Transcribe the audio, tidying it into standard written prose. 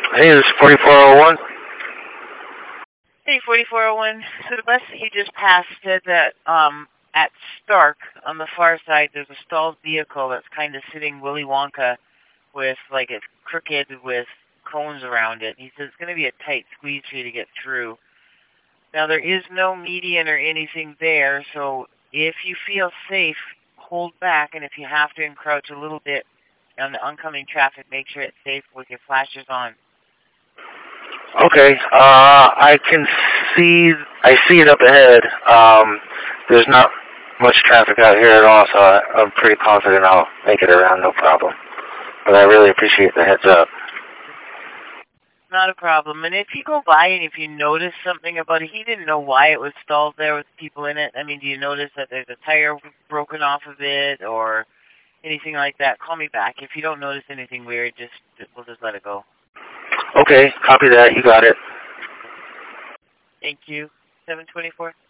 Hey, this is 4401. Hey, 4401. So the bus that you just passed said that at Stark on the far side there's a stalled vehicle that's kind of sitting Willy Wonka with like it's crooked with cones around it. He says it's going to be a tight squeeze for you to get through. Now there is no median or anything there, so if you feel safe, hold back, and if you have to encroach a little bit on the oncoming traffic, make sure it's safe with your flashers on. Okay, I see it up ahead. There's not much traffic out here at all, so I'm pretty confident I'll make it around, no problem. But I really appreciate the heads up. Not a problem. And if you go by and if you notice something about it, he didn't know why it was stalled there with people in it. I mean, do you notice that there's a tire broken off of it or anything like that? Call me back. If you don't notice anything weird, we'll just let it go. Okay, copy that. You got it. Thank you. 724.